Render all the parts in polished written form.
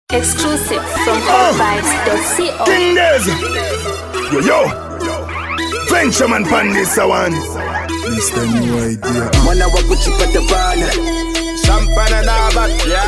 Exclusive from hotVibes.co. King Days. Yo. Ventureman Pandisa one. Mr. New Idea. Mwana wa kuchipata bana. Champana na bakia.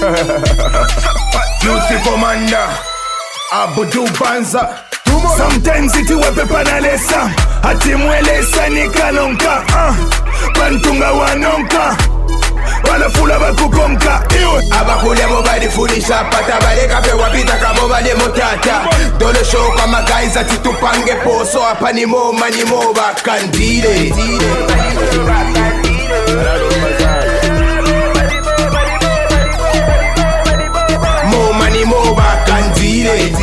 Youth Commander. Abudu Banza. Sometimes iti wepe panalesa. Hati mwelesa ni kanonka. Pantunga wanonka. Wala fula bakukonka. Abakule mo balifundisha pata baleka pe wapita kamo bale motata. Dole show kama guys ati tupange poso hapa ni mo bakandile. Mo bakandile.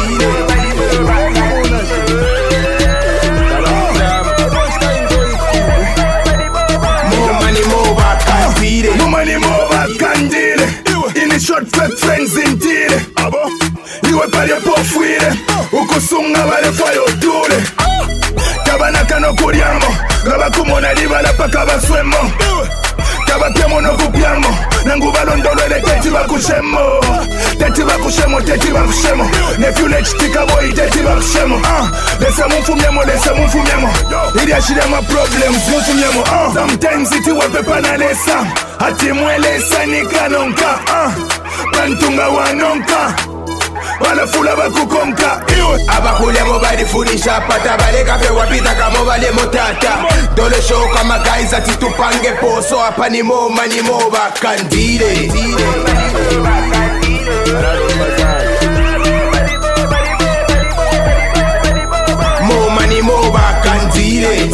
Ini short fake friends intire. Iwe pale pofuire. Ukusunga bale fwayo dure. Kabana kano kuriamo. Gaba kumona libala paka baswemo. Kaba pemo no kupiamo. Nangu balondolo ele teti bakushemo. Teti bakushemo. Nefule chitika boy teti bakushemo. Lesa mufumyemo. Ili ashirema problems mufumyemo. Sometimes iti wepe panalesa. Hati mwelesa ni kanonka. Pantunga wanonka. Wala fula bakukonka. Abakule mo balifundisha pata baleka pe wapita kamo bale motata. Dole show kama guys ati tupange poso hapa ni mo bakandile. Mo bakandile.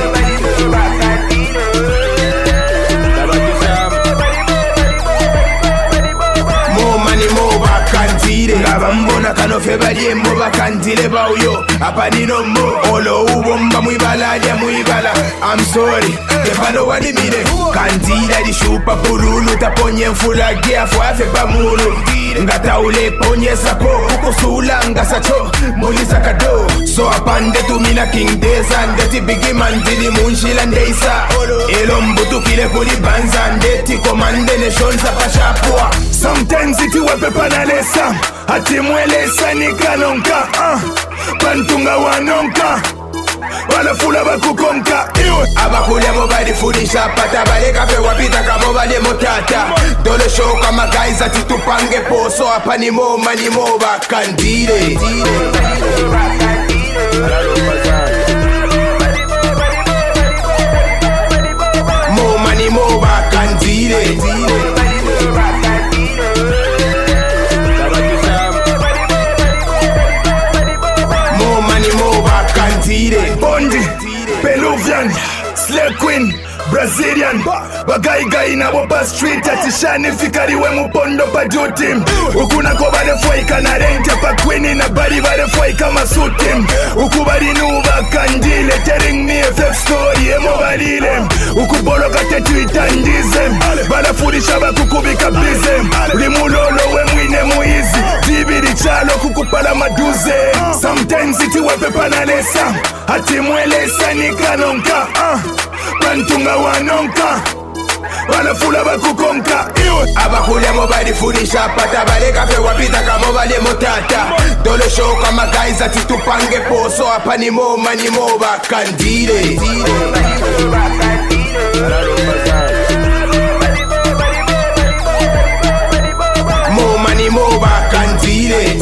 Abambona kano febalie mo bakandile bauyo apanino mo olo ubomba muibala. I'm sorry kefano wanimire kandila di shupa pululu taponye mfula giafu afe pamulu ngata ule ponye sako kukusula ngasacho mulisa kado so apande tumina King Days ndeti bigi mandili munshila ndeisa elo mbutu kile kuli banza ndeti komande nation sapashapua. Sometimes iti wepe panalesa. Hati mwelesa ni kanonka. Pantunga wanonka. Wala fula bakukonka. Abakule mo balifundisha pata baleka pe wapita kamo bale motata. Dole show kama guys ati tupange poso hapa ni mo bakandile. Mo bakandile. Bondi, Peruvian, Slay Queen, Brazilian. Bagai na wopa street atishani fikari we mupondo pa duty. Ukuna ko bale foika na rente pa queen na bari bale foika masutim. Ukubari nuba kandile telling me a fake story emo balile. Ukubolo katetu itandize. Bala furisha bakukubika bize. Limulolo we mwine muizi. Dibiri chalo kukupala maduze. Sometimes iti wepe panalesa. Hati mwelesa ni kanonka. Pantunga wanonka. Wala fula bakukonka. Abakule mo balifundisha pata baleka pe wapita kamo bale motata. Dole show kama guys ati tupange poso hapa ni mo bakandile. Mo bakandile.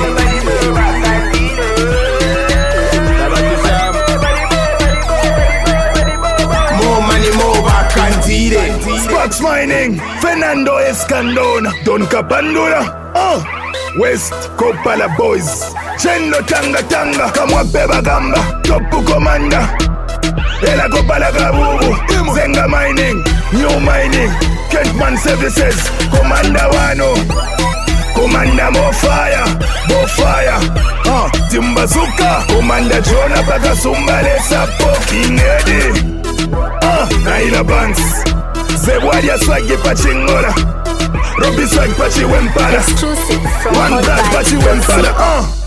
Sparks Mining, Fernando Escandona, Don Capandura, West Kopala Boys, Chendo Tanga, Kamwape Gamba, Topu Commander, Ela Kopala Gabubu, Zenga Mining, New Mining, Kentman Services, Commander Wano, Commander Mofire, Timbazuka, Commander Jonah Bakasumbale Sapo, King Eddie, Naila Banks, Zewadia Swaggy Pachingola, Robbie Swag Pachi Wempala, Exclusive from One Brad Pachi Wempala,